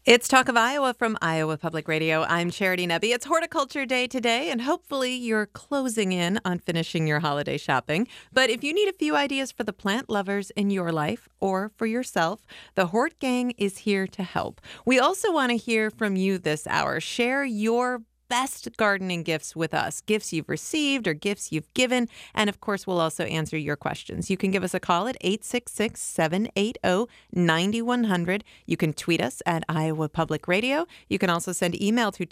It's Talk of Iowa from Iowa Public Radio. I'm Charity Nebbe. It's Horticulture Day today, and hopefully you're closing in on finishing your holiday shopping. But if you need a few ideas for the plant lovers in your life or for yourself, the Hort Gang is here to help. We also want to hear from you this hour. Share your best gardening gifts with us, gifts you've received or gifts you've given. And of course, we'll also answer your questions. You can give us a call at 866-780-9100. You can tweet us at Iowa Public Radio. You can also send email to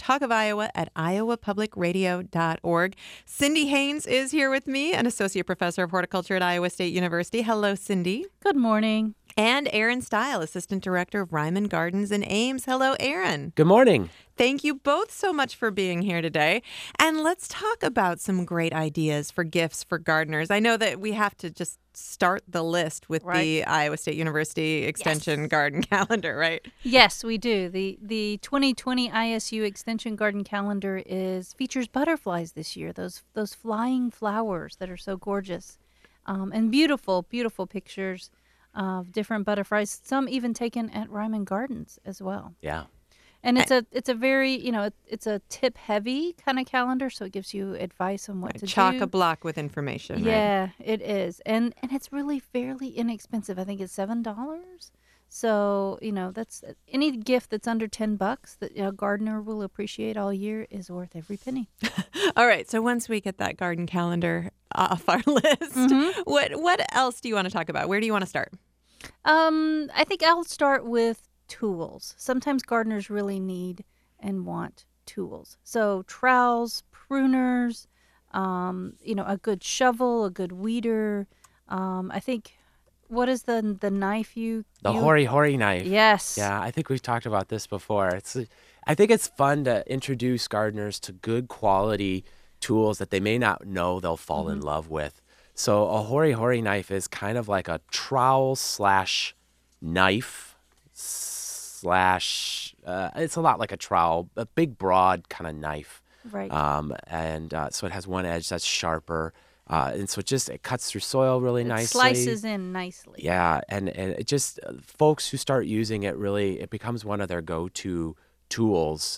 talkofiowa@iowapublicradio.org. Cindy Haynes is here with me, an associate professor of horticulture at Iowa State University. Hello, Cindy. Good morning. And Aaron Stile, assistant director of Ryman Gardens in Ames. Hello, Aaron. Good morning. Thank you both so much for being here today. And let's talk about some great ideas for gifts for gardeners. I know that we have to just start the list with the Iowa State University Extension Garden Calendar, right? Yes, we do. The 2020 ISU Extension Garden Calendar features butterflies this year. Those flying flowers that are so gorgeous, and beautiful, beautiful pictures of different butterflies. Some even taken at Ryman Gardens as well. Yeah. And it's a very, it's a tip heavy kind of calendar, so it gives you advice on what to do. Chock-a-block with information, Yeah, right? it is. And it's really fairly inexpensive. I think it's $7. So, that's any gift that's under $10 that a gardener will appreciate all year is worth every penny. All right. So once we get that garden calendar off our list, what else do you want to talk about? Where do you want to start? I think I'll start with tools. Sometimes gardeners really need and want tools. So trowels, pruners, a good shovel, a good weeder. I think, what is the knife The Hori knife. Yes. Yeah, I think we've talked about this before. I think it's fun to introduce gardeners to good quality tools that they may not know they'll fall in love with. So a Hori knife is kind of like a trowel slash knife slash, it's a lot like a trowel, a big broad kind of knife. Right. So it has one edge that's sharper. And so it cuts through soil really nicely. Slices in nicely. Yeah, and it just, folks who start using it, really, it becomes one of their go-to tools,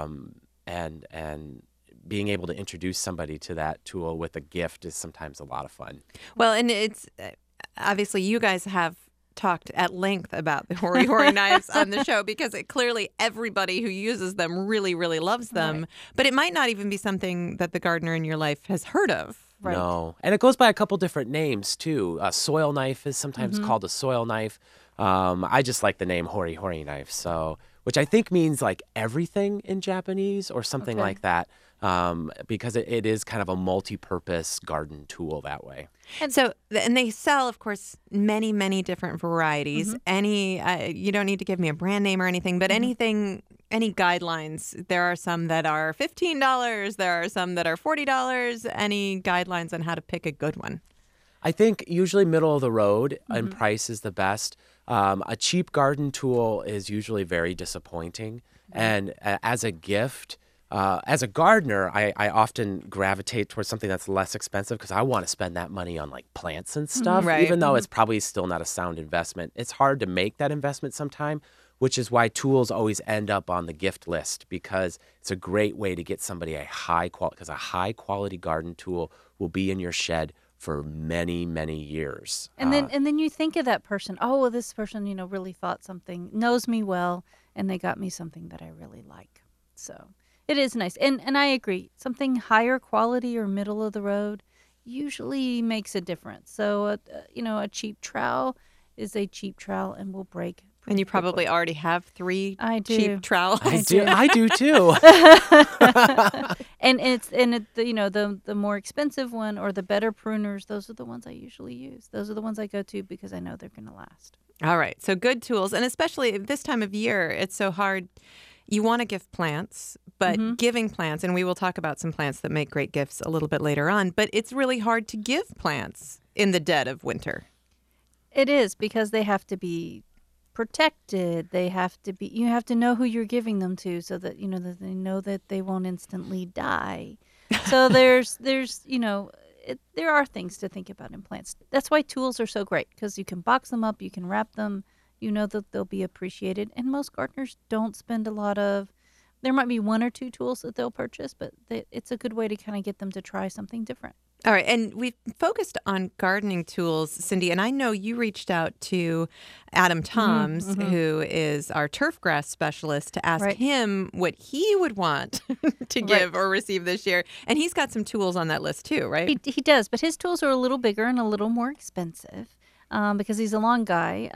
and being able to introduce somebody to that tool with a gift is sometimes a lot of fun. Well, and it's obviously you guys have talked at length about the Hori knives on the show because clearly everybody who uses them really, really loves them. Right. But it might not even be something that the gardener in your life has heard of. Right. No. And it goes by a couple different names, too. A soil knife is sometimes called a soil knife. I just like the name Hori knife, which I think means like everything in Japanese or something like that, because it is kind of a multi-purpose garden tool that way. And they sell, of course, many, many different varieties. You don't need to give me a brand name or anything, but anything, any guidelines. There are some that are $15. There are some that are $40. Any guidelines on how to pick a good one? I think usually middle of the road and price is the best. A cheap garden tool is usually very disappointing. And as a gift, as a gardener, I often gravitate towards something that's less expensive because I want to spend that money on like plants and stuff, even though it's probably still not a sound investment. It's hard to make that investment sometime, which is why tools always end up on the gift list, because it's a great way to get somebody a high quality garden tool will be in your shed for many, many years. And then you think of that person. Oh, well, this person, really thought something, knows me well, and they got me something that I really like. So it is nice. And I agree. Something higher quality or middle of the road usually makes a difference. So, a cheap trowel is a cheap trowel and will break. And you probably already have 3 cheap trowels. I do too. And the more expensive one or the better pruners, those are the ones I usually use. Those are the ones I go to because I know they're going to last. All right. So good tools. And especially this time of year, it's so hard. You want to gift plants, but giving plants, and we will talk about some plants that make great gifts a little bit later on, but it's really hard to give plants in the dead of winter. It is, because they have to be protected. They have to be, you have to know who you're giving them to so that, that they know that they won't instantly die. So there are things to think about in plants. That's why tools are so great, because you can box them up, you can wrap them, you know that they'll be appreciated. And most gardeners don't spend a lot of. There might be one or two tools that they'll purchase, but it's a good way to kind of get them to try something different. All right, and we've focused on gardening tools, Cindy, and I know you reached out to Adam Toms, who is our turf grass specialist, to ask him what he would want to give or receive this year. And he's got some tools on that list too, right? He does, but his tools are a little bigger and a little more expensive. Because he's a long guy.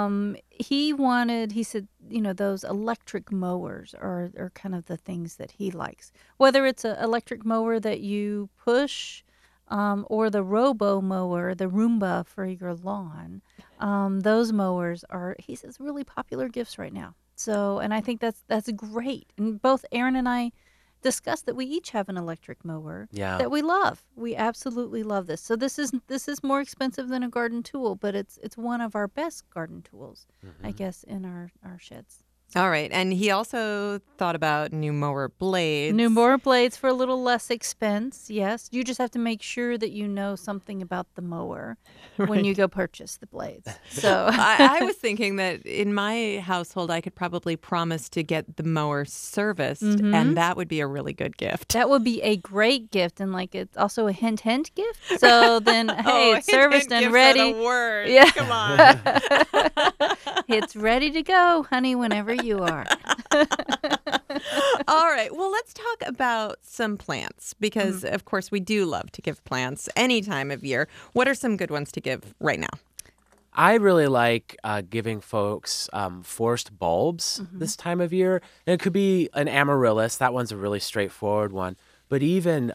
He said, those electric mowers are kind of the things that he likes. Whether it's an electric mower that you push or the robo mower, the Roomba for your lawn, those mowers are, he says, really popular gifts right now. So, and I think that's great. And both Aaron and I discussed that we each have an electric mower that we love. We absolutely love this. So this is more expensive than a garden tool, but it's one of our best garden tools, I guess, in our sheds. All right. And he also thought about new mower blades. New mower blades for a little less expense, yes. You just have to make sure that you know something about the mower when you go purchase the blades. So I was thinking that in my household, I could probably promise to get the mower serviced, and that would be a really good gift. That would be a great gift, and it's also a hint gift. So then, hey, it's serviced and ready. A word. Yeah. Come on. It's ready to go, honey, whenever you are. All right. Well, let's talk about some plants because, of course, we do love to give plants any time of year. What are some good ones to give right now? I really like giving folks forced bulbs this time of year. And it could be an amaryllis. That one's a really straightforward one. But even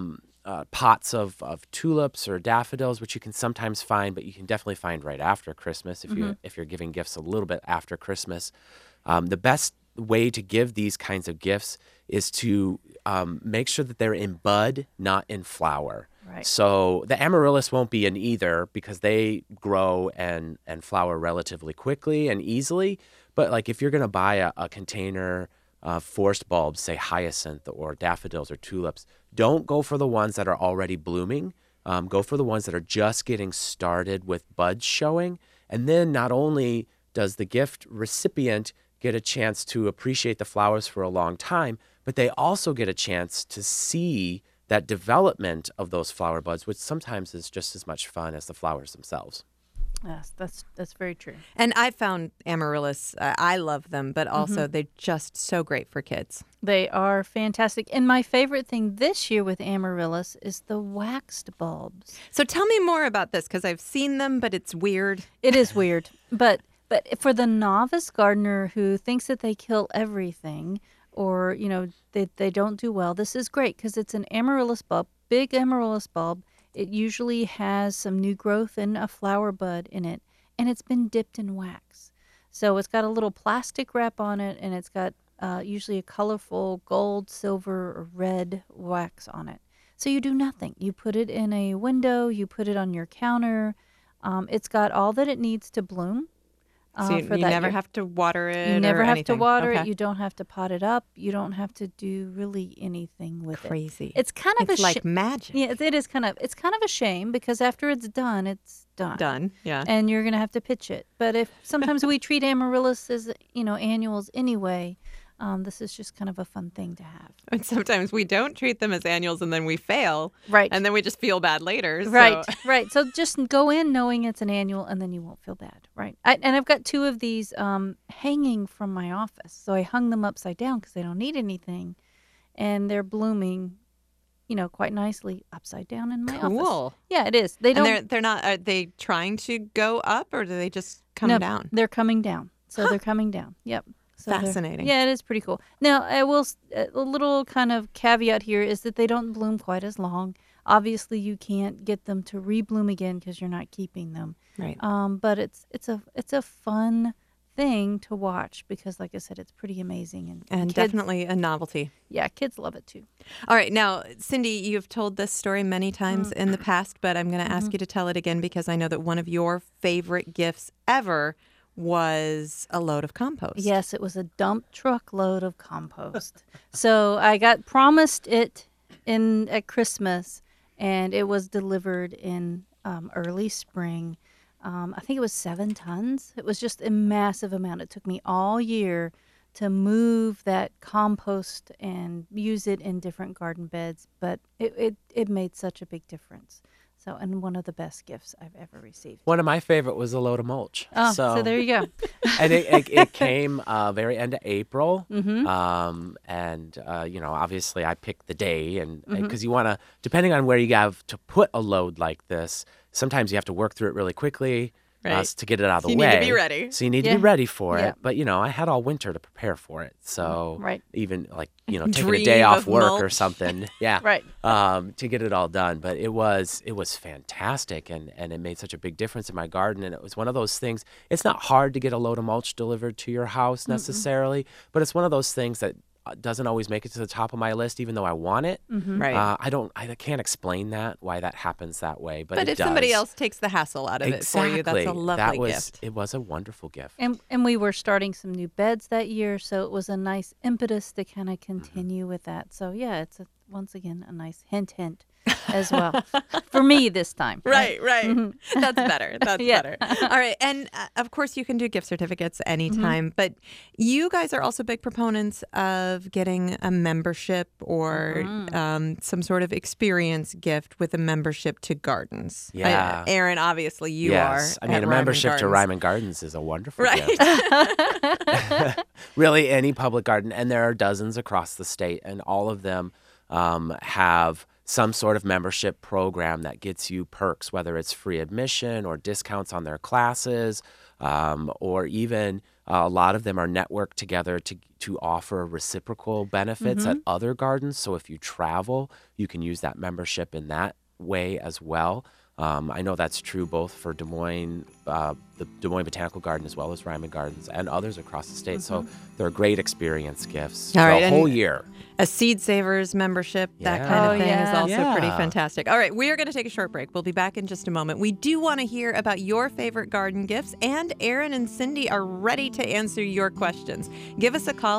pots of tulips or daffodils, which you can sometimes find, but you can definitely find right after Christmas if you're giving gifts a little bit after Christmas. The best way to give these kinds of gifts is to make sure that they're in bud, not in flower. Right. So the amaryllis won't be in either because they grow and flower relatively quickly and easily. But if you're going to buy a container of forced bulbs, say hyacinth or daffodils or tulips, don't go for the ones that are already blooming. Go for the ones that are just getting started with buds showing. And then not only does the gift recipient get a chance to appreciate the flowers for a long time, but they also get a chance to see that development of those flower buds, which sometimes is just as much fun as the flowers themselves. Yes, that's very true. And I found amaryllis, I love them, but also they're just so great for kids. They are fantastic. And my favorite thing this year with amaryllis is the waxed bulbs. So tell me more about this because I've seen them, but it's weird. It is weird. But for the novice gardener who thinks that they kill everything or, they don't do well, this is great because it's an amaryllis bulb, big amaryllis bulb. It usually has some new growth and a flower bud in it, and it's been dipped in wax. So it's got a little plastic wrap on it, and it's got usually a colorful gold, silver, or red wax on it. So you do nothing. You put it in a window, you put it on your counter. It's got all that it needs to bloom. So you never have to water it. You never have to water it. You don't have to pot it up. You don't have to do really anything with it. Crazy. It's kind of like magic. Yeah, it is kind of. It's kind of a shame because after it's done, it's done. Done. Yeah. And you're gonna have to pitch it. But if sometimes we treat amaryllis as annuals anyway. This is just kind of a fun thing to have. And sometimes we don't treat them as annuals and then we fail. Right. And then we just feel bad later. So. Right. So just go in knowing it's an annual and then you won't feel bad. Right. And I've got two of these hanging from my office. So I hung them upside down because they don't need anything. And they're blooming, quite nicely upside down in my office. Cool. Yeah, it is. They don't. And they're not, are they trying to go up or do they just come down? They're coming down. So they're coming down. Yep. So fascinating. Yeah, it is pretty cool. Now, a little kind of caveat here is that they don't bloom quite as long. Obviously, you can't get them to rebloom again because you're not keeping them. Right. But it's a fun thing to watch because, like I said, it's pretty amazing and kids, definitely a novelty. Yeah, kids love it too. All right, now Cindy, you've told this story many times in the past, but I'm going to ask you to tell it again because I know that one of your favorite gifts ever was a load of compost. Yes, it was a dump truck load of compost. So I got promised it at Christmas, and it was delivered in early spring. I think it was 7 tons. It was just a massive amount. It took me all year to move that compost and use it in different garden beds, but it made such a big difference. So, and one of the best gifts I've ever received. One of my favorite was a load of mulch. Oh, so there you go. And it came very end of April. Mm-hmm. Obviously I picked the day and because you want to, depending on where you have to put a load like this, sometimes you have to work through it really quickly. Right. To get it out of the You way. need to be ready. So you need to be ready for Yeah. it. But, I had all winter to prepare for it. So Right. even taking a Dream day off of work or mulch. something. Yeah. Right. To get it all done. But it was fantastic and it made such a big difference in my garden. And it was one of those things, it's not hard to get a load of mulch delivered to your house necessarily, but it's one of those things that doesn't always make it to the top of my list, even though I want it. Right. I can't explain why that happens that way, but it if does. somebody else takes the hassle out of it for you, that's a lovely gift. It was a wonderful gift. And we were starting some new beds that year, so it was a nice impetus to kind of continue with that. So yeah, it's once again a nice hint as well for me this time. Right. That's better. That's Yeah. better. All right. And of course, you can do gift certificates anytime, but you guys are also big proponents of getting a membership or some sort of experience gift with a membership to gardens. Yeah. Aaron, obviously you Yes. are. I mean, at a Ryman membership to Gardens. Ryman Gardens is a wonderful Right. gift. Really, any public garden, and there are dozens across the state, and all of them have some sort of membership program that gets you perks, whether it's free admission or discounts on their classes, or even a lot of them are networked together to offer reciprocal benefits at other gardens. So if you travel, you can use that membership in that way as well. I know that's true both for Des Moines, the Des Moines Botanical Garden, as well as Ryman Gardens and others across the state. So they're great experience gifts All for right, a whole and year. A Seed Savers membership, that Yeah. kind of Oh, thing is yeah. also pretty Yeah. fantastic. All right, we are going to take a short break. We'll be back in just a moment. We do want to hear about your favorite garden gifts, and Aaron and Cindy are ready to answer your questions. Give us a call.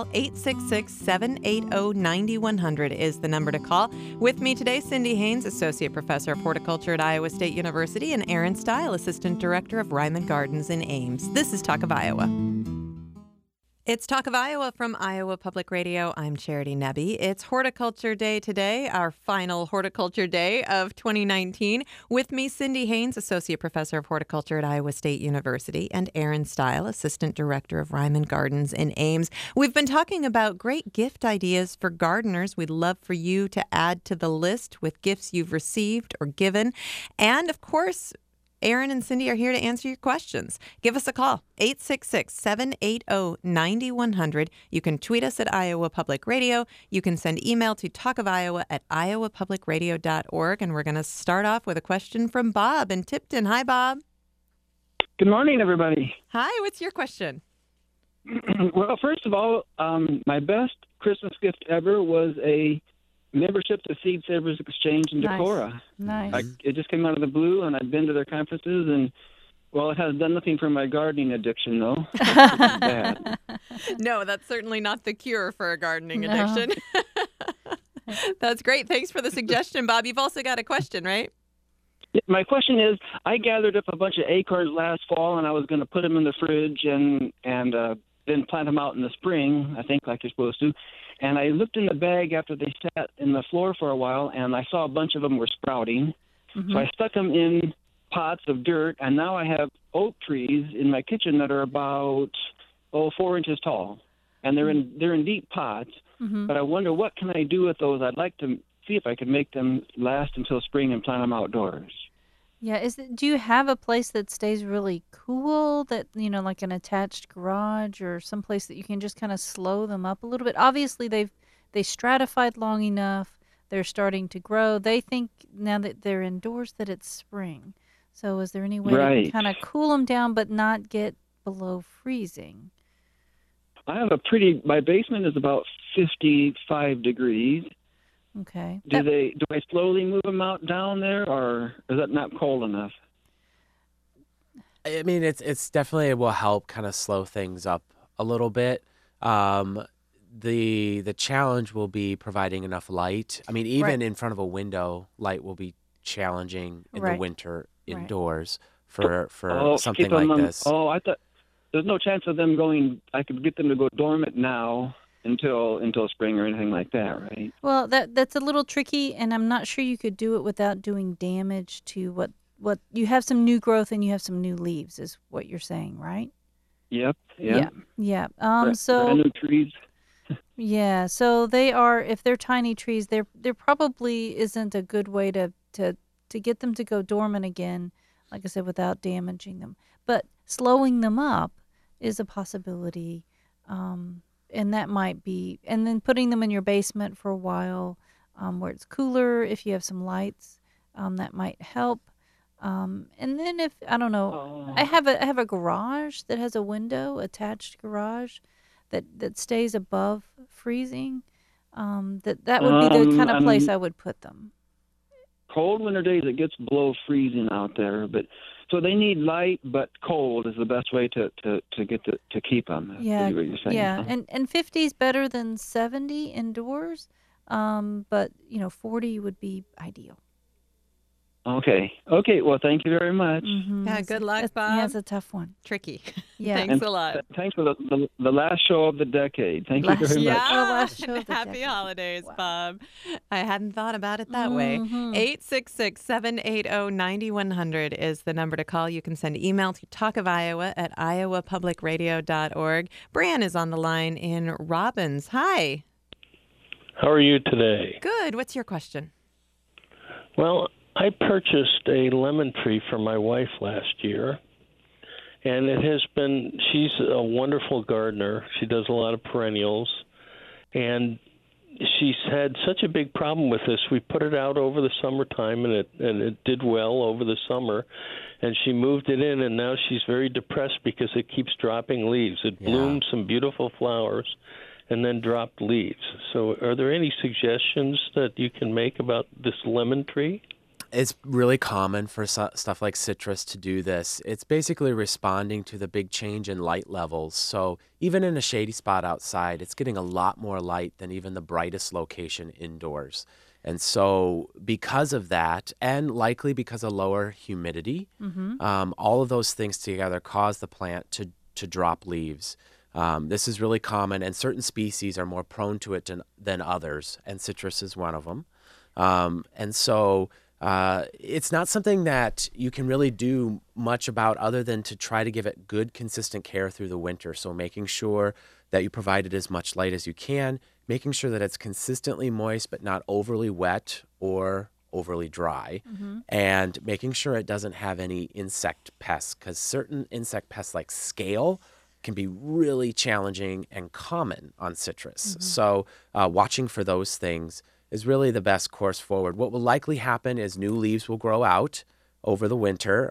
866-780-9100 is the number to call. With me today, Cindy Haynes, Associate Professor of Horticulture at Iowa State University, and Aaron Stile, Assistant Director of Ryman Gardens in Ames. This is Talk of Iowa. It's Talk of Iowa from Iowa Public Radio. I'm Charity Nebbe. It's Horticulture Day today, our final Horticulture Day of 2019. With me, Cindy Haynes, Associate Professor of Horticulture at Iowa State University, and Aaron Stile, Assistant Director of Ryman Gardens in Ames. We've been talking about great gift ideas for gardeners. We'd love for you to add to the list with gifts you've received or given. And, of course, Aaron and Cindy are here to answer your questions. Give us a call, 866-780-9100. You can tweet us at Iowa Public Radio. You can send email to talkofiowa@iowapublicradio.org. And we're going to start off with a question from Bob in Tipton. Hi, Bob. Good morning, everybody. Hi, what's your question? Well, first of all, my best Christmas gift ever was a membership to Seed Savers Exchange in Nice. Decorah. Nice. It just came out of the blue, and I'd been to their conferences, and, well, it has done nothing for my gardening addiction, though. It's bad. No, that's certainly not the cure for a gardening No. addiction. That's great. Thanks for the suggestion, Bob. You've also got a question, right? My question is, I gathered up a bunch of acorns last fall, and I was going to put them in the fridge and then plant them out in the spring, I think, like you're supposed to. And I looked in the bag after they sat in the floor for a while, and I saw a bunch of them were sprouting. So I stuck them in pots of dirt, and now I have oak trees in my kitchen that are about 4 inches tall, and they're in deep pots. But I wonder, what can I do with those? I'd like to see if I could make them last until spring and plant them outdoors. Yeah, do you have a place that stays really cool, that, like an attached garage or someplace that you can just kind of slow them up a little bit? Obviously, they stratified long enough. They're starting to grow. They think now that they're indoors that it's spring. So is there any way to Right. kind of cool them down but not get below freezing? I have my basement is about 55 degrees. Okay. Do I slowly move them down there, or is that not cold enough? I mean, it's definitely, it will help kind of slow things up a little bit. The challenge will be providing enough light. I mean, even Right. in front of a window, light will be challenging in Right. the winter Right. indoors. for keep something them like on. this. Oh, I thought there's no chance of them going. I could get them to go dormant now until spring or anything like that, right? Well, that's a little tricky, and I'm not sure you could do it without doing damage to what you have. Some new growth and you have some new leaves, is what you're saying, right? Yep. Yeah. Yeah. Brand So new trees. yeah, so they are. If they're tiny trees, there probably isn't a good way to get them to go dormant again, like I said, without damaging them. But slowing them up is a possibility, and that might be. And then putting them in your basement for a while, where it's cooler. If you have some lights, that might help. And then if I don't know, I have a garage that has a window, attached garage, that stays above freezing. That would be the kind of place I would put them. Cold winter days, it gets below freezing out there, but so they need light, but cold is the best way to keep them. Yeah, Is what you're saying, yeah, huh? and 50 is better than 70 indoors. But 40 would be ideal. Okay. Well, thank you very much. Mm-hmm. Yeah, good luck, Bob. Yeah, it's a tough one. Tricky. Yeah. Thanks a lot. Thanks for the last show of the decade. Thank you very much. Yeah. last show of the Happy decade. holidays, Wow. Bob. I hadn't thought about it that way. 866-780-9100 is the number to call. You can send email to talkofiowa@iowapublicradio.org. Bran is on the line in Robbins. Hi. How are you today? Good. What's your question? Well, I purchased a lemon tree for my wife last year, and she's a wonderful gardener. She does a lot of perennials, and she's had such a big problem with this. We put it out over the summertime, and it did well over the summer, and she moved it in, and now she's very depressed because it keeps dropping leaves. It bloomed some beautiful flowers and then dropped leaves. So are there any suggestions that you can make about this lemon tree? It's really common for stuff like citrus to do this. It's basically responding to the big change in light levels. So even in a shady spot outside, it's getting a lot more light than even the brightest location indoors. And so because of that, and likely because of lower humidity, all of those things together cause the plant to drop leaves. This is really common, and certain species are more prone to it than others, and citrus is one of them. And so it's not something that you can really do much about other than to try to give it good, consistent care through the winter. So making sure that you provide it as much light as you can, making sure that it's consistently moist but not overly wet or overly dry, and making sure it doesn't have any insect pests, because certain insect pests like scale can be really challenging and common on citrus. So watching for those things is really the best course forward. What will likely happen is new leaves will grow out over the winter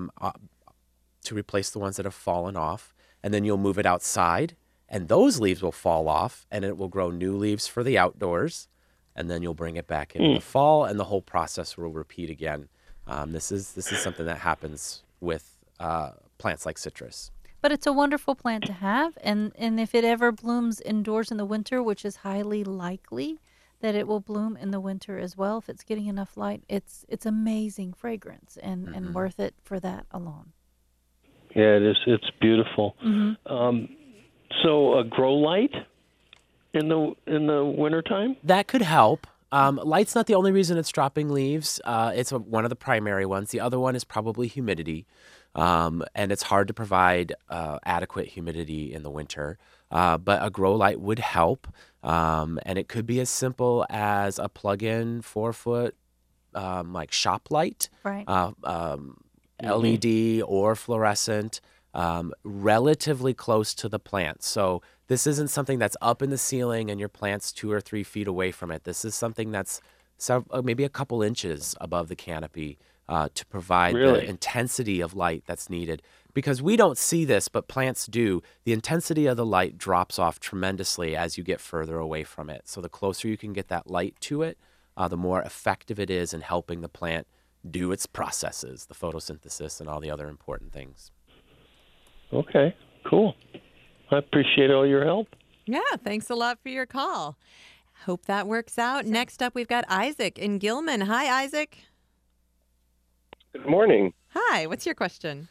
to replace the ones that have fallen off, and then you'll move it outside, and those leaves will fall off, and it will grow new leaves for the outdoors, and then you'll bring it back in the fall, and the whole process will repeat again. This is something that happens with plants like citrus. But it's a wonderful plant to have, and if it ever blooms indoors in the winter, which is highly likely that it will bloom in the winter as well, if it's getting enough light, it's amazing fragrance and worth it for that alone. Yeah, it is. It's beautiful. So a grow light in the wintertime? That could help. Light's not the only reason it's dropping leaves. It's one of the primary ones. The other one is probably humidity. And it's hard to provide adequate humidity in the winter. But a grow light would help. And it could be as simple as a plug-in 4-foot like shop light, Right. LED or fluorescent, relatively close to the plant. So this isn't something that's up in the ceiling and your plant's 2 or 3 feet away from it. This is something that's maybe a couple inches above the canopy to provide the intensity of light that's needed. Because we don't see this, but plants do. The intensity of the light drops off tremendously as you get further away from it. So the closer you can get that light to it, the more effective it is in helping the plant do its processes, the photosynthesis and all the other important things. Okay, cool. I appreciate all your help. Yeah, thanks a lot for your call. Hope that works out. Next up, we've got Isaac in Gilman. Hi, Isaac. Good morning. Hi, what's your question?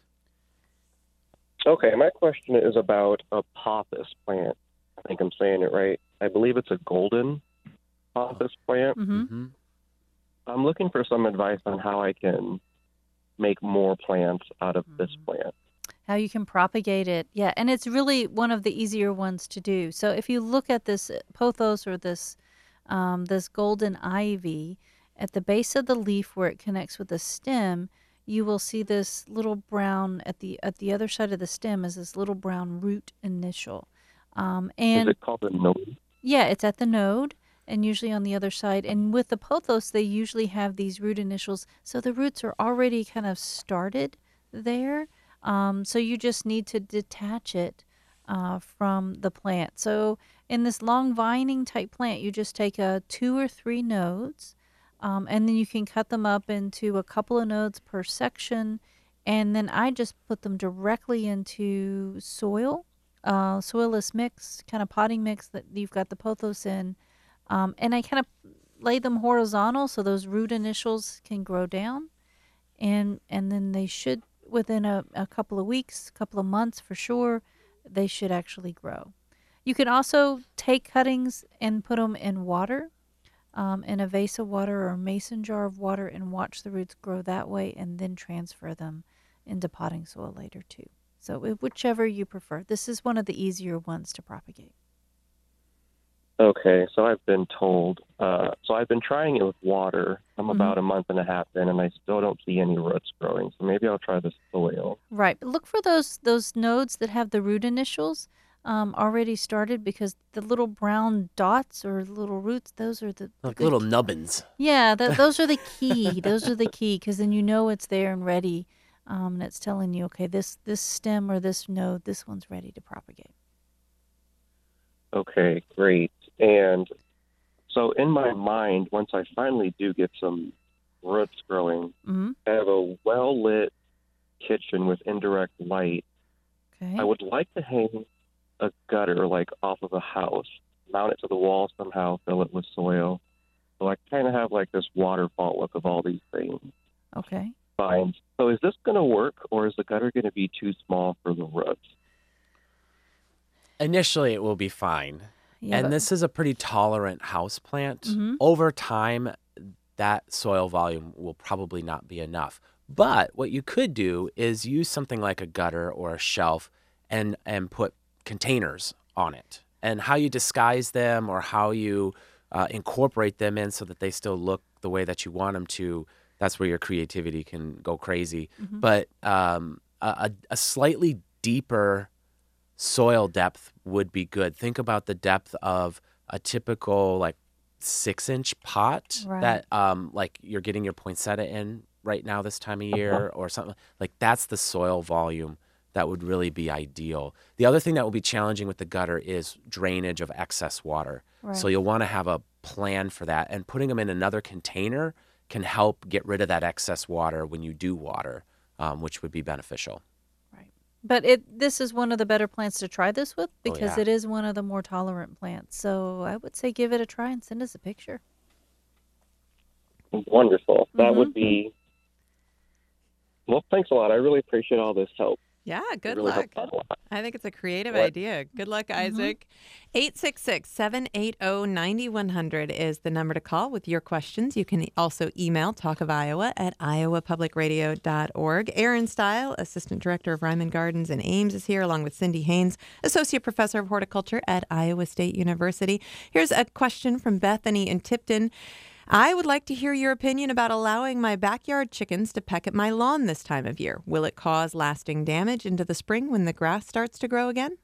Okay, my question is about a pothos plant. I think I'm saying it right. I believe it's a golden pothos plant. Mm-hmm. Mm-hmm. I'm looking for some advice on how I can make more plants out of this plant. How you can propagate it. Yeah, and it's really one of the easier ones to do. So if you look at this pothos or this this golden ivy, at the base of the leaf where it connects with the stem, you will see this little brown at the other side of the stem is this little brown root initial. Is And it called a node? yeah, it's at the node and usually on the other side. And with the pothos, they usually have these root initials. So the roots are already kind of started there. So you just need to detach it from the plant. So in this long vining type plant, you just take 2 or 3 nodes, and then you can cut them up into a couple of nodes per section. And then I just put them directly into soil, soilless mix, kind of potting mix that you've got the pothos in. And I kind of lay them horizontal so those root initials can grow down. And then they should, within a couple of weeks, couple of months for sure, they should actually grow. You can also take cuttings and put them in water, in a vase of water or a mason jar of water, and watch the roots grow that way, and then transfer them into potting soil later too. So whichever you prefer. This is one of the easier ones to propagate. Okay, so I've been told. So I've been trying it with water. I'm about a month and a half in, and I still don't see any roots growing. So maybe I'll try the soil. Right. But look for those nodes that have the root initials already started, because the little brown dots or little roots, those are the Like little nubbins. Yeah, those are the key. Those are the key, because then you know it's there and ready, and it's telling you, okay, this stem or this node, this one's ready to propagate. Okay, great. And so in my mind, once I finally do get some roots growing, Mm-hmm. I have a well-lit kitchen with indirect light. Okay. I would like to hang a gutter like off of a house, mount it to the wall somehow, fill it with soil. So I kind of have like this waterfall look of all these things. Okay. Fine. So is this going to work, or is the gutter going to be too small for the roots? Initially, it will be fine. Yeah, And but- this is a pretty tolerant house plant. Mhm. Over time, that soil volume will probably not be enough. But what you could do is use something like a gutter or a shelf and put containers on it. And how you disguise them or how you incorporate them in so that they still look the way that you want them to, that's where your creativity can go crazy. Mhm. But a slightly deeper soil depth would be good. Think about the depth of a typical like 6-inch pot Right. that like you're getting your poinsettia in right now this time of year or something. Like that's the soil volume that would really be ideal. The other thing that will be challenging with the gutter is drainage of excess water. So Right. you'll want to have a plan for that, and putting them in another container can help get rid of that excess water when you do water, which would be beneficial. Right. But this is one of the better plants to try this with, because yeah. it is one of the more tolerant plants. So I would say give it a try and send us a picture. Wonderful. That Mhm. would be. Well, thanks a lot. I really appreciate all this help. Yeah, It good really luck. helped out a lot. I think it's a creative What? idea. Good luck, Isaac. 866-780-9100 is the number to call with your questions. You can also email Talk of Iowa at iowapublicradio.org. Aaron Stile, Assistant Director of Ryman Gardens in Ames, is here, along with Cindy Haynes, Associate Professor of Horticulture at Iowa State University. Here's a question from Bethany in Tipton. I would like to hear your opinion about allowing my backyard chickens to peck at my lawn this time of year. Will it cause lasting damage into the spring when the grass starts to grow again?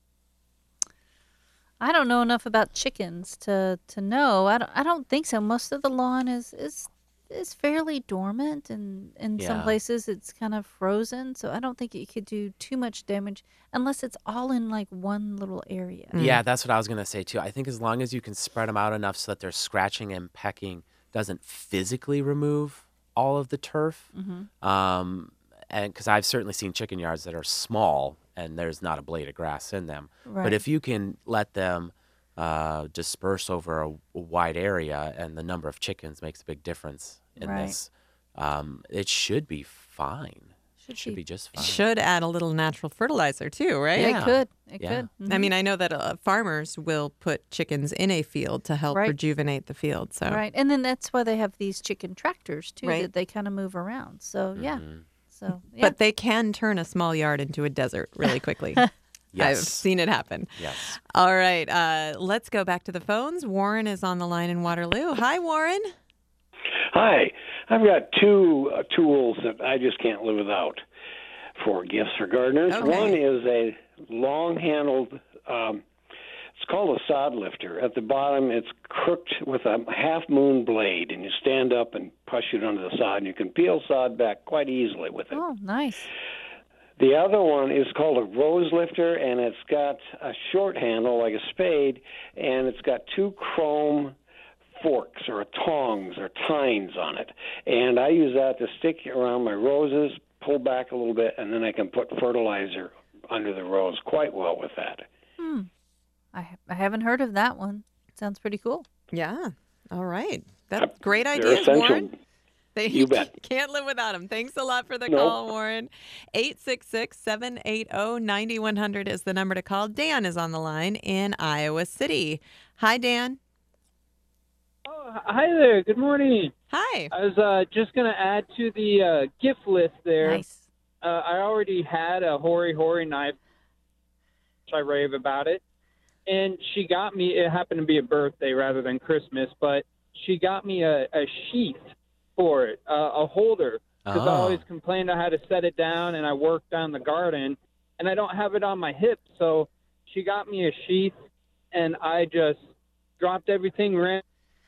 I don't know enough about chickens to know. I don't think so. Most of the lawn is fairly dormant, and in some Yeah. places it's kind of frozen. So I don't think it could do too much damage unless it's all in like one little area. Yeah, that's what I was going to say too. I think as long as you can spread them out enough so that their scratching and pecking doesn't physically remove all of the turf. And because I've certainly seen chicken yards that are small and there's not a blade of grass in them. Right. But if you can let them disperse over a wide area, and the number of chickens makes a big difference in Right. this, it should be fine. Should be just fine. Should add a little natural fertilizer too, right? Yeah. It could. It Yeah. could. I mean, I know that farmers will put chickens in a field to help Right. rejuvenate the field. So Right. And then that's why they have these chicken tractors, too, Right. that they kind of move around. So, yeah. Mhm. So, yeah. But they can turn a small yard into a desert really quickly. I've Yes. seen it happen. Yes. All right, let's go back to the phones. Warren is on the line in Waterloo. Hi, Warren. Hi, I've got two tools that I just can't live without for gifts for gardeners. Okay. One is a long-handled, it's called a sod lifter. At the bottom, it's crooked with a half-moon blade, and you stand up and push it under the sod, and you can peel sod back quite easily with it. Oh, nice. The other one is called a rose lifter, and it's got a short handle like a spade, and it's got two chrome forks or tongs or tines on it. And I use that to stick around my roses, pull back a little bit, and then I can put fertilizer under the rose quite well with that. I haven't heard of that one. Sounds pretty cool. Yeah. All right. That's great They're ideas, essential. Warren. You bet. Can't live without them. Thanks a lot for the Nope. call, Warren. 866-780-9100 is the number to call. Dan is on the line in Iowa City. Hi, Dan. Oh, hi there. Good morning. Hi. I was just going to add to the gift list there. Nice. I already had a Hori Hori knife. I rave about it. And she got me, it happened to be a birthday rather than Christmas, but she got me a sheath for it, a holder. Because I always complained I had to set it down and I worked on the garden, and I don't have it on my hip. So she got me a sheath, and I just dropped everything, ran.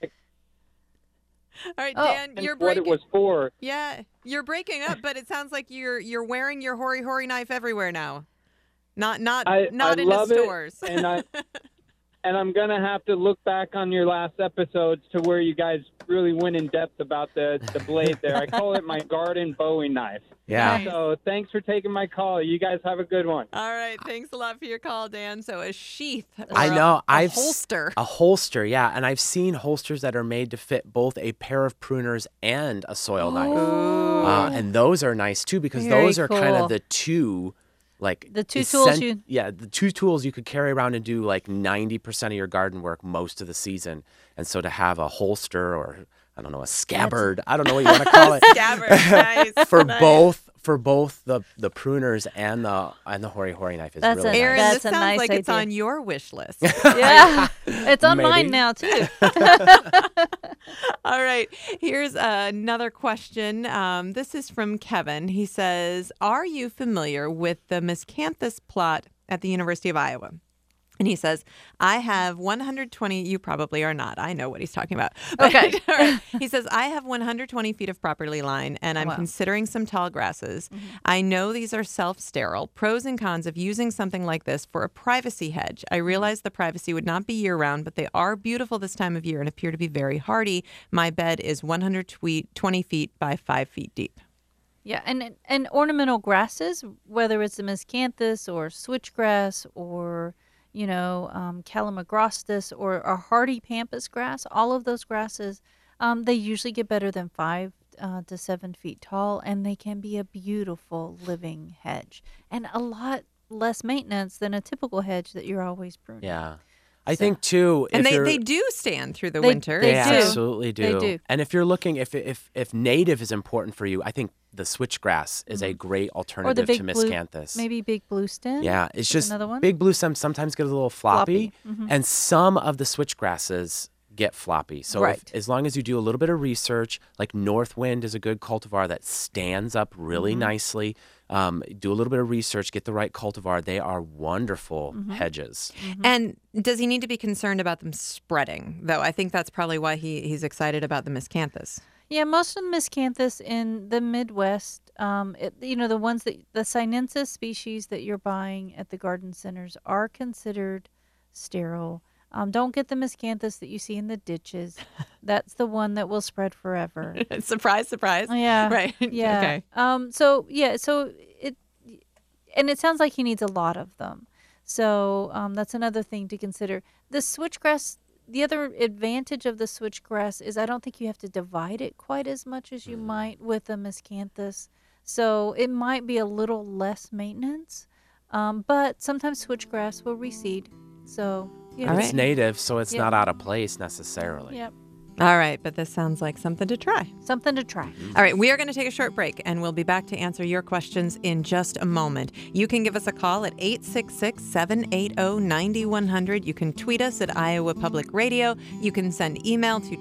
All right, Oh. Dan, And you're what breaking. it was for. Yeah, you're breaking up, but it sounds like you're wearing your Hori Hori knife everywhere now. Not I in love the it, stores. and I'm gonna have to look back on your last episodes to where you guys really went in depth about the blade there. I call it my garden Bowie knife. Yeah. Nice. So thanks for taking my call. You guys have a good one. All right, thanks a lot for your call, Dan. So a sheath. Or I know. A I've holster. A holster, yeah. And I've seen holsters that are made to fit both a pair of pruners and a soil knife. And those are nice too because Very those are kind cool. of the two, like The two tools you- Yeah, the two tools you could carry around and do like 90% of your garden work most of the season. And so to have a holster or I don't know, a scabbard, I don't know what you want to call it. Scabbard, nice. for nice. both the pruners and the Hori Hori knife is That's really a- Aaron, nice. this That's a sounds nice like it's idea. on your wish list. Yeah. It's on Maybe. mine now, too. All right. Here's another question. This is from Kevin. He says, are you familiar with the miscanthus plot at the University of Iowa? And he says, I have 120, you probably are not. I know what he's talking about. But- Okay. all right. He says, I have 120 feet of property line, and I'm Wow. considering some tall grasses. I know these are self-sterile. Pros and cons of using something like this for a privacy hedge. I realize the privacy would not be year-round, but they are beautiful this time of year and appear to be very hardy. My bed is 120 feet by 5 feet deep. Yeah, and ornamental grasses, whether it's a miscanthus or switchgrass or calamagrostis or a hardy pampas grass, all of those grasses, they usually get better than 5 to 7 feet tall, and they can be a beautiful living hedge and a lot less maintenance than a typical hedge that you're always pruning. Yeah. I think too, And if you're- they do stand through the They- winter. they They do. absolutely do. They do. And if you're looking, if native is important for you, I think the switchgrass is a great Or the alternative big to blue, miscanthus. maybe big blue stem. Yeah, it's is just another one. big blue stems sometimes get a little floppy, Floppy, and some of the switchgrasses get floppy. So Right. as long as you do a little bit of research, like Northwind is a good cultivar that stands up really nicely. Do a little bit of research, get the right cultivar. They are wonderful hedges. And does he need to be concerned about them spreading, though? I think that's probably why he's excited about the miscanthus. Yeah, most of the miscanthus in the Midwest, the ones the sinensis species that you're buying at the garden centers are considered sterile. Don't get the miscanthus that you see in the ditches. That's the one that will spread forever. Surprise, surprise. Yeah. Right. Yeah. Okay. So it sounds like he needs a lot of them. So that's another thing to consider. The switchgrass. The other advantage of the switchgrass is I don't think you have to divide it quite as much as you might with a miscanthus. So it might be a little less maintenance, but sometimes switchgrass will reseed. So, All It's right. native, so it's Yep. not out of place necessarily. Yep, All right, but this sounds like something to try. something to try. All right, we are going to take a short break, and we'll be back to answer your questions in just a moment. You can give us a call at 866-780-9100. You can tweet us at Iowa Public Radio. You can send email to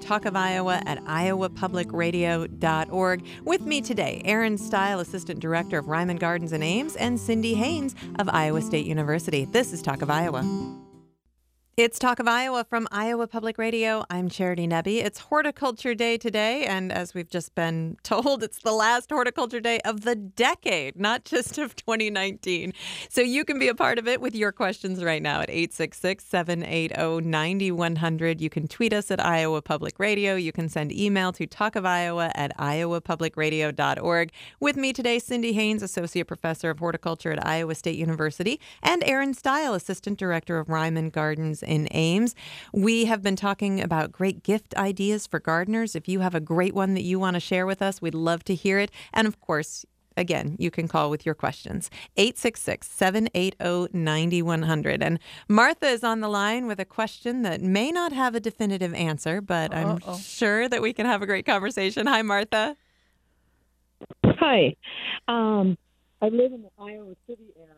talkofiowa@iowapublicradio.org. With me today, Erin Stile, Assistant Director of Ryman Gardens and Ames, and Cindy Haynes of Iowa State University. This is Talk of Iowa. It's Talk of Iowa from Iowa Public Radio. I'm Charity Nebbe. It's Horticulture Day today, and as we've just been told, it's the last Horticulture Day of the decade, not just of 2019. So you can be a part of it with your questions right now at 866-780-9100. You can tweet us at Iowa Public Radio. You can send email to talkofiowa@iowapublicradio.org. With me today, Cindy Haynes, Associate Professor of Horticulture at Iowa State University, and Erin Stile, Assistant Director of Ryman Gardens in Ames. We have been talking about great gift ideas for gardeners. If you have a great one that you want to share with us, we'd love to hear it. And of course, again, you can call with your questions. 866-780-9100. And Martha is on the line with a question that may not have a definitive answer, but I'm sure that we can have a great conversation. Hi, Martha. Hi. I live in the Iowa City area.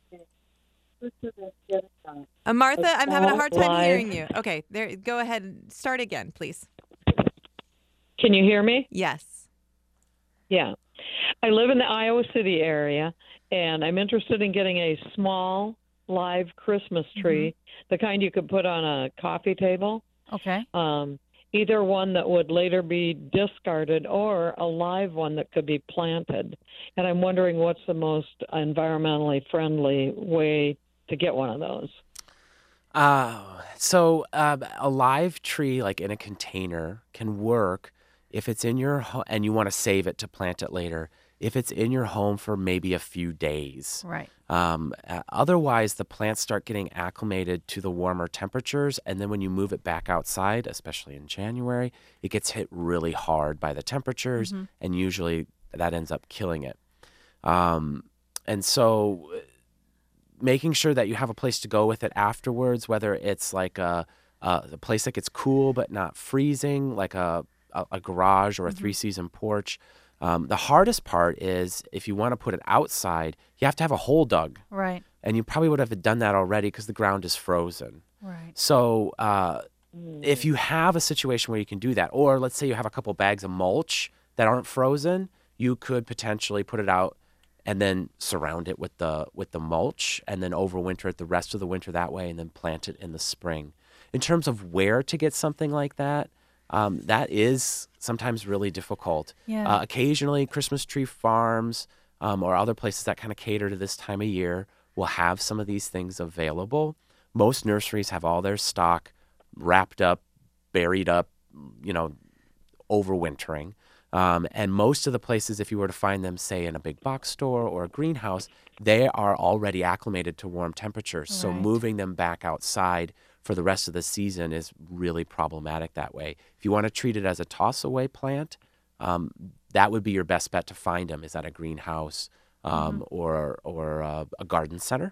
Martha, I'm having a hard time hearing you. Okay, there. Go ahead and start again, please. Can you hear me? Yes. Yeah. I live in the Iowa City area, and I'm interested in getting a small live Christmas tree, the kind you could put on a coffee table. Okay. Either one that would later be discarded or a live one that could be planted. And I'm wondering what's the most environmentally friendly way to get one of those. So a live tree, like in a container, can work if it's in your home and you want to save it to plant it later. If it's in your home for maybe a few days. Right. Otherwise, the plants start getting acclimated to the warmer temperatures, and then when you move it back outside, especially in January, it gets hit really hard by the temperatures, and usually that ends up killing it. And so making sure that you have a place to go with it afterwards, whether it's like a place that gets cool but not freezing, like a garage or a three-season porch. The hardest part is if you want to put it outside, you have to have a hole dug. Right. And you probably would have done that already because the ground is frozen. Right. So if you have a situation where you can do that, or let's say you have a couple bags of mulch that aren't frozen, you could potentially put it out and then surround it with the mulch and then overwinter it the rest of the winter that way and then plant it in the spring. In terms of where to get something like that, that is sometimes really difficult. Yeah. Occasionally, Christmas tree farms or other places that kind of cater to this time of year will have some of these things available. Most nurseries have all their stock wrapped up, buried up, overwintering. And most of the places, if you were to find them, say, in a big box store or a greenhouse, they are already acclimated to warm temperatures. So Right. moving them back outside for the rest of the season is really problematic that way. If you want to treat it as a toss-away plant, that would be your best bet to find them is at a greenhouse or a garden center.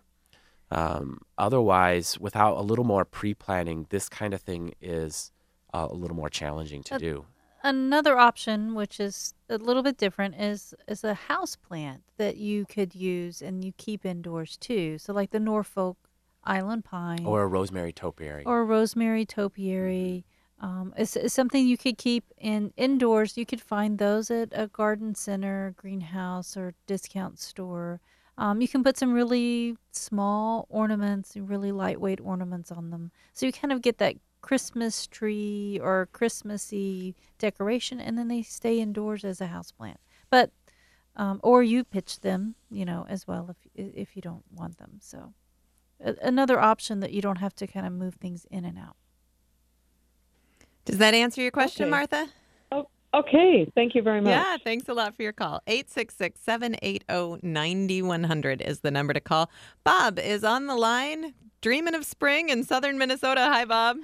Otherwise, without a little more pre-planning, this kind of thing is a little more challenging to do. Another option, which is a little bit different, is a house plant that you could use and you keep indoors too. So like the Norfolk Island pine Or a rosemary topiary. or rosemary topiary. It's something you could keep indoors. You could find those at a garden center, greenhouse, or discount store. You can put some really small ornaments, really lightweight ornaments on them. So you kind of get that Christmas tree or Christmassy decoration, and then they stay indoors as a houseplant. But or you pitch them, as well if you don't want them. So another option that you don't have to kind of move things in and out. Does that answer your question, Okay. Martha? Oh, okay. Thank you very much. Yeah, thanks a lot for your call. 866-780-9100 is the number to call. Bob is on the line, dreaming of spring in southern Minnesota. Hi, Bob.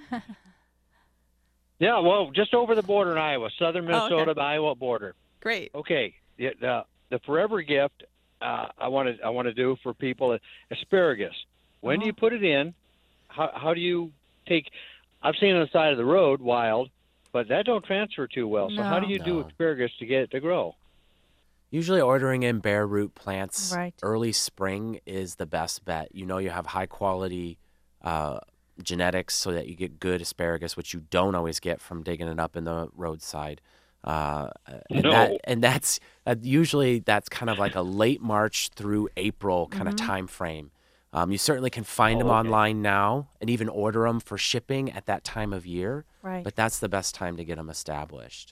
Yeah, well, just over the border in Iowa, southern Minnesota, okay. the Iowa border. Great. Okay. the forever gift I want to do for people asparagus. When do you put it in? How do you take? I've seen it on the side of the road wild, but that don't transfer too well. So how do you do asparagus to get it to grow? Usually ordering in bare root plants Right. early spring is the best bet. You know you have high quality genetics so that you get good asparagus, which you don't always get from digging it up in the roadside. That's usually that's kind of like a late March through April kind of time frame. You certainly can find them online now and even order them for shipping at that time of year. Right. But that's the best time to get them established.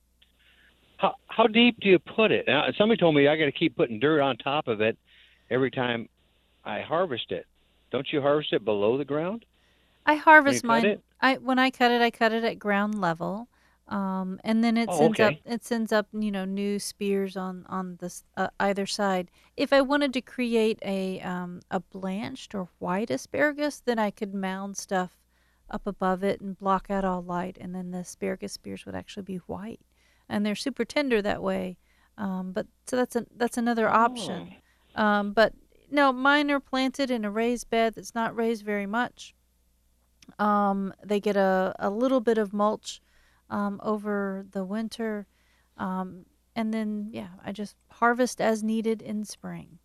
How deep do you put it? Now, somebody told me I got to keep putting dirt on top of it every time I harvest it. Don't you harvest it below the ground? I harvest When you cut mine. When I cut it at ground level, and then it sends up new spears on this either side. If I wanted to create a blanched or white asparagus, then I could mound stuff up above it and block out all light, and then the asparagus spears would actually be white, and they're super tender that way. But so that's another option. But no, mine are planted in a raised bed that's not raised very much. They get a little bit of mulch over the winter, and then I just harvest as needed in spring.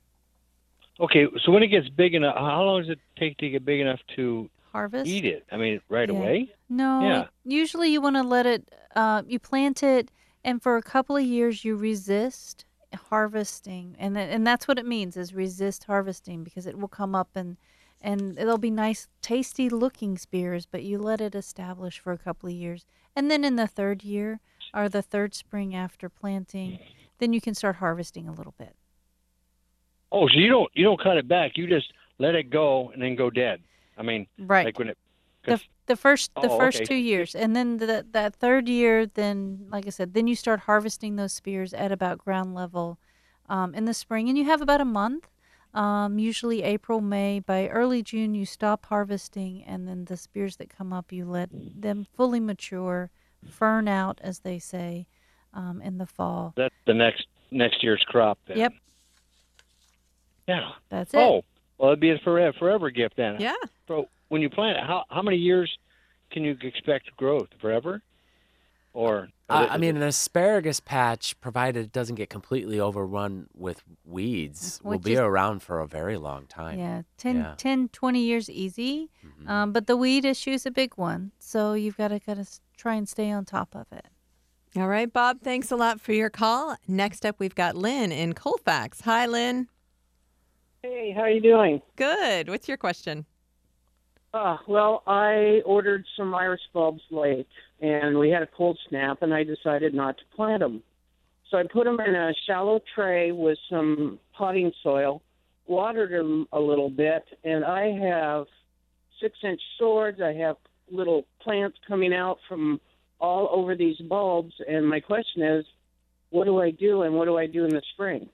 Okay, so when it gets big enough, how long does it take to get big enough to Harvest? eat it? I mean, right away? No. Yeah. Usually you want to let it. You plant it, and for a couple of years you resist harvesting, and that's what it means is resist harvesting, because it will come up and it'll be nice, tasty looking spears, but you let it establish for a couple of years. And then in the third year or the third spring after planting, then you can start harvesting a little bit. Oh, so you don't cut it back. You just let it go and then go dead. I mean, right. Like when it the first okay. 2 years, and then that third year, then like I said, then you start harvesting those spears at about ground level in the spring, and you have about a month. Usually April, May. By early June, you stop harvesting, and then the spears that come up, you let them fully mature, fern out, as they say, in the fall. That's the next year's crop then. Yep. Yeah. That's it. Oh, well, it'd be a forever gift then. Yeah. So when you plant it, how many years can you expect growth? Forever? Or I mean, an asparagus patch, provided it doesn't get completely overrun with weeds, will be around for a very long time. Yeah, 10, 20 years easy. But the weed issue is a big one, so you've got to try and stay on top of it. All right, Bob, thanks a lot for your call. Next up, we've got Lynn in Colfax. Hi, Lynn. Hey, how are you doing? Good. What's your question? Well, I ordered some iris bulbs late, and we had a cold snap, and I decided not to plant them. So I put them in a shallow tray with some potting soil, watered them a little bit, and I have 6-inch swords. I have little plants coming out from all over these bulbs, and my question is, what do I do, and what do I do in the spring?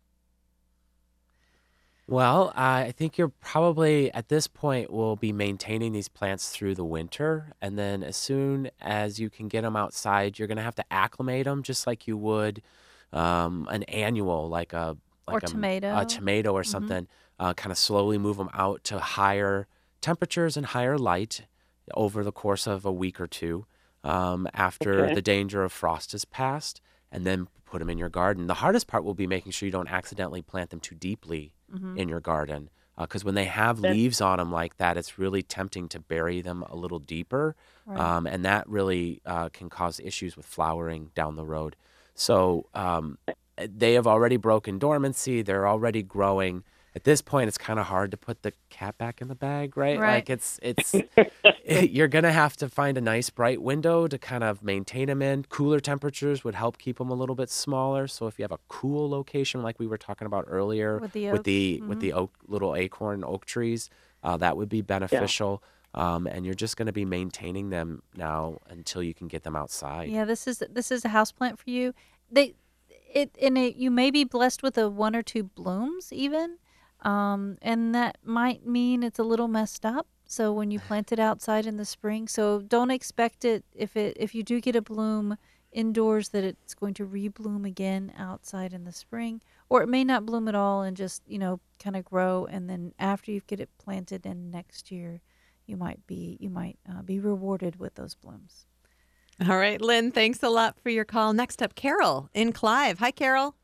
Well, I think you're probably at this point will be maintaining these plants through the winter, and then as soon as you can get them outside, you're going to have to acclimate them just like you would an annual, like a tomato or something. Kind of slowly move them out to higher temperatures and higher light over the course of a week or two after the danger of frost is passed, and then put them in your garden. The hardest part will be making sure you don't accidentally plant them too deeply in your garden, because when they have leaves on them like that, it's really tempting to bury them a little deeper, and that really can cause issues with flowering down the road. So they have already broken dormancy. They're already growing. At this point, it's kind of hard to put the cat back in the bag, right? Like it's you're going to have to find a nice bright window to kind of maintain them in. Cooler temperatures would help keep them a little bit smaller. So if you have a cool location like we were talking about earlier with the oak, little acorn oak trees, that would be beneficial. And you're just going to be maintaining them now until you can get them outside. Yeah, this is a houseplant for you. You may be blessed with 1 or 2 blooms even. And that might mean it's a little messed up. So when you plant it outside in the spring, so don't expect it. If you do get a bloom, indoors that it's going to rebloom again outside in the spring, or it may not bloom at all and just, kind of grow. And then after you get it planted in next year, you might be rewarded with those blooms. All right, Lynn, thanks a lot for your call. Next up, Carol in Clive. Hi, Carol.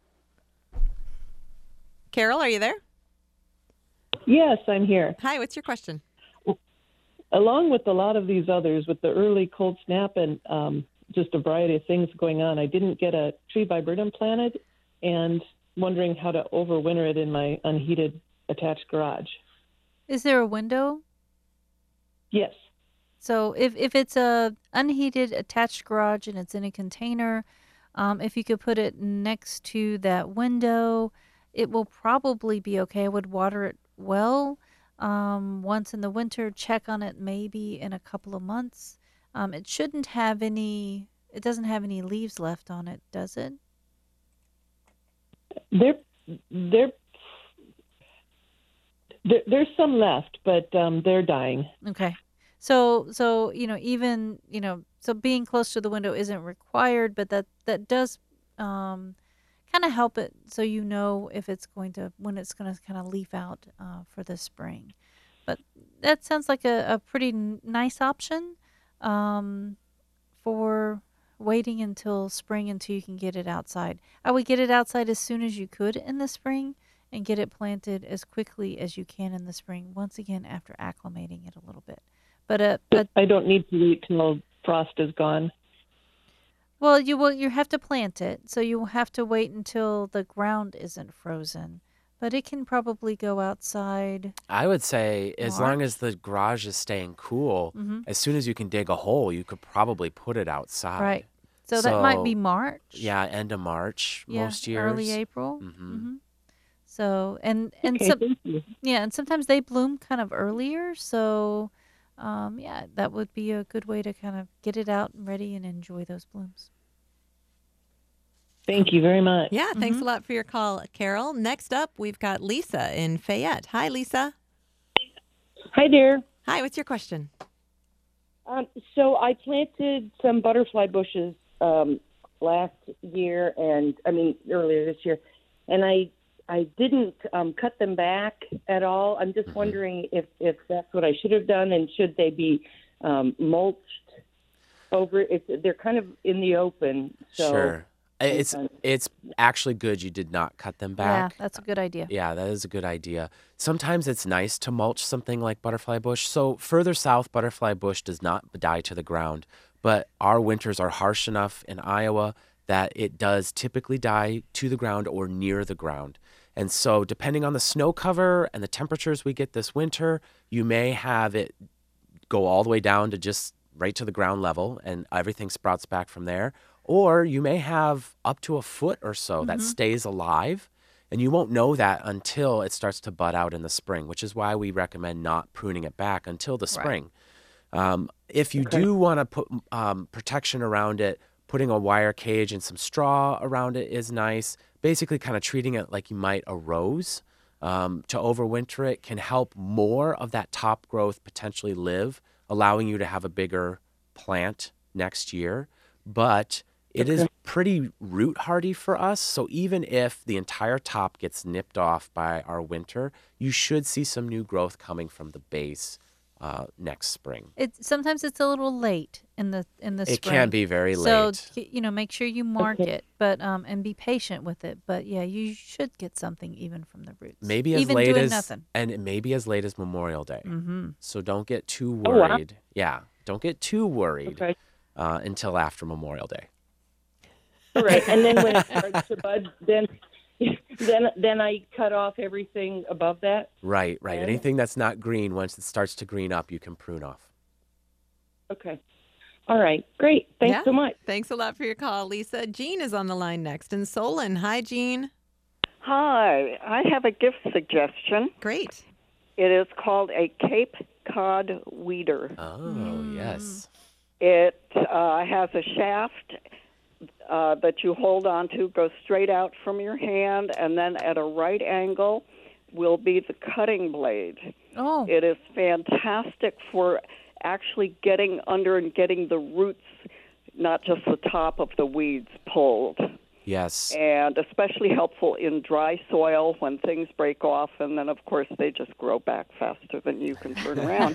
Carol, are you there? Yes, I'm here. Hi, what's your question? Along with a lot of these others, with the early cold snap and just a variety of things going on, I didn't get a tree viburnum planted and wondering how to overwinter it in my unheated attached garage. Is there a window? Yes. So if it's a unheated attached garage and it's in a container, if you could put it next to that window, it will probably be okay. I would water it well once in the winter, check on it maybe in a couple of months. It doesn't have any leaves left on it, does it? There's some left, but they're dying. Okay. So so being close to the window isn't required, but that does kind of help it so if it's going to kind of leaf out for the spring. But that sounds like a pretty nice option for waiting until spring until you can get it outside. I would get it outside as soon as you could in the spring and get it planted as quickly as you can in the spring, once again after acclimating it a little bit. But I don't need to wait till frost is gone. Well, you have to plant it, so you will have to wait until the ground isn't frozen. But it can probably go outside. I would say as long as the garage is staying cool, as soon as you can dig a hole, you could probably put it outside. Right. So that might be March. Yeah, end of March most years. Early April. Mm-hmm. So and sometimes they bloom kind of earlier. So that would be a good way to kind of get it out and ready and enjoy those blooms. Thank you very much. Yeah, thanks a lot for your call, Carol. Next up, we've got Lisa in Fayette. Hi, Lisa. Hi there. Hi, what's your question? So I planted some butterfly bushes last year, earlier this year, and I didn't cut them back at all. I'm just wondering if that's what I should have done, and should they be mulched over? They're kind of in the open. So sure. It's actually good you did not cut them back. Yeah, that's a good idea. Yeah, that is a good idea. Sometimes it's nice to mulch something like butterfly bush. So further south, butterfly bush does not die to the ground, but our winters are harsh enough in Iowa that it does typically die to the ground or near the ground. And so depending on the snow cover and the temperatures we get this winter, you may have it go all the way down to just right to the ground level and everything sprouts back from there. Or you may have up to a foot or so that stays alive, and you won't know that until it starts to bud out in the spring, which is why we recommend not pruning it back until the spring. If you do want to put protection around it, putting a wire cage and some straw around it is nice. Basically kind of treating it like you might a rose to overwinter it can help more of that top growth potentially live, allowing you to have a bigger plant next year. But it is pretty root hardy for us. So even if the entire top gets nipped off by our winter, you should see some new growth coming from the base next spring. Sometimes it's a little late in the spring. It can be very late. So make sure you mark it, but and be patient with it. But yeah, you should get something even from the roots. Maybe as even late doing as nothing. And maybe as late as Memorial Day. Mm-hmm. So don't get too worried. Yeah, don't get too worried until after Memorial Day. All right, and then when it starts to bud, then I cut off everything above that? Right. Anything that's not green, once it starts to green up, you can prune off. Okay. All right, great. Thanks so much. Thanks a lot for your call, Lisa. Jean is on the line next in Solon. Hi, Jean. Hi, I have a gift suggestion. Great. It is called a Cape Cod weeder. Oh, yes. It has a shaft that you hold on to, goes straight out from your hand, and then at a right angle will be the cutting blade. Oh. It is fantastic for actually getting under and getting the roots not just the top of the weeds pulled. Yes. And especially helpful in dry soil when things break off, and then, of course, they just grow back faster than you can turn around.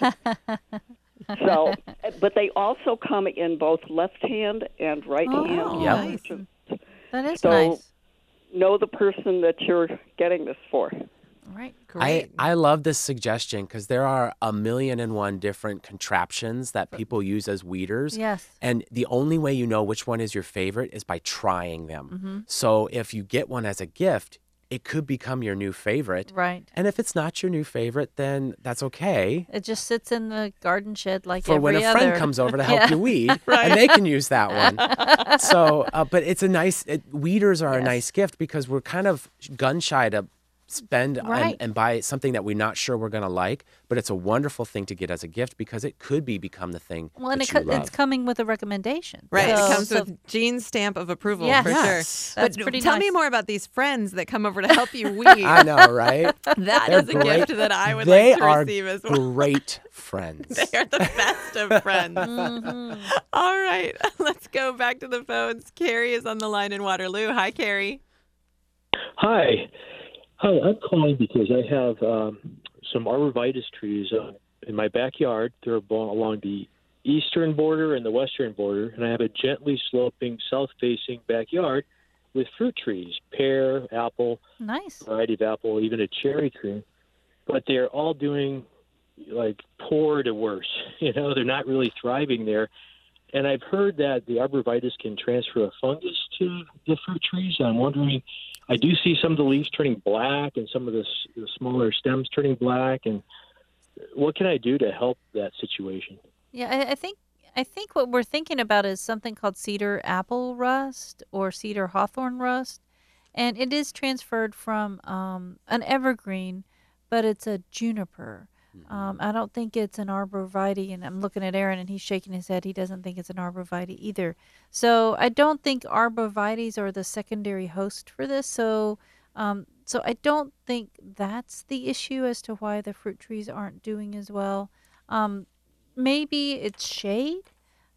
So, but they also come in both left hand and right hand. Nice. That is so nice. Know the person that you're getting this for. Right, great. I love this suggestion because there are 1,000,001 different contraptions that people use as weeders. Yes. And the only way you know which one is your favorite is by trying them. Mm-hmm. So if you get one as a gift, it could become your new favorite. Right. And if it's not your new favorite, then that's okay. It just sits in the garden shed like For every when a other. friend comes over to help you weed, and they can use that one. So, but it's a nice, weeders are a nice gift because we're kind of gun shy to spend and buy something that we're not sure we're going to like, but it's a wonderful thing to get as a gift because it could become the thing and that you love. it's coming with a recommendation. Right. So, It comes with Jean's stamp of approval for Yes. sure. That's But pretty tell nice. me more about these friends that come over to help you weed. I know, right? That They're is a great. gift that I would They like to are receive as well. great friends. They are the best of friends. Mm-hmm. All right. Let's go back to the phones. Carrie is on the line in Waterloo. Hi, Carrie. Hi. I'm calling because I have some arborvitae trees in my backyard. They're along the eastern border and the western border, and I have a gently sloping south-facing backyard with fruit trees, pear, apple, nice variety of apple, even a cherry tree. But they're all doing like poor to worse. They're not really thriving there. And I've heard that the arborvitae can transfer a fungus to the fruit trees. I'm wondering, I do see some of the leaves turning black and some of the smaller stems turning black. And what can I do to help that situation? Yeah, I think what we're thinking about is something called cedar apple rust or cedar hawthorn rust, and it is transferred from an evergreen, but it's a juniper. I don't think it's an arborvitae, and I'm looking at Aaron, and he's shaking his head. He doesn't think it's an arborvitae either. So I don't think arborvitaes are the secondary host for this. So I don't think that's the issue as to why the fruit trees aren't doing as well. Maybe it's shade.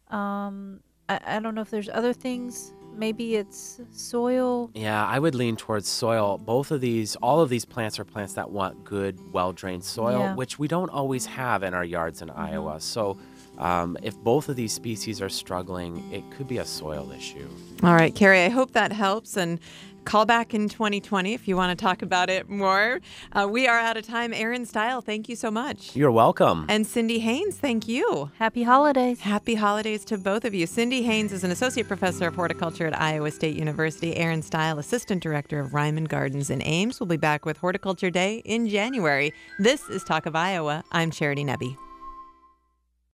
I don't know if there's other things. Maybe it's soil. Yeah, I would lean towards soil. All of these plants are plants that want good, well-drained soil, which we don't always have in our yards in Iowa. So if both of these species are struggling, it could be a soil issue. All right, Carrie, I hope that helps. And call back in 2020 if you want to talk about it more. We are out of time. Aaron Stile, thank you so much. You're welcome. And Cindy Haynes, thank you. Happy holidays. Happy holidays to both of you. Cindy Haynes is an associate professor of horticulture at Iowa State University. Aaron Stile, assistant director of Ryman Gardens in Ames. We'll be back with Horticulture Day in January. This is Talk of Iowa. I'm Charity Nebbe.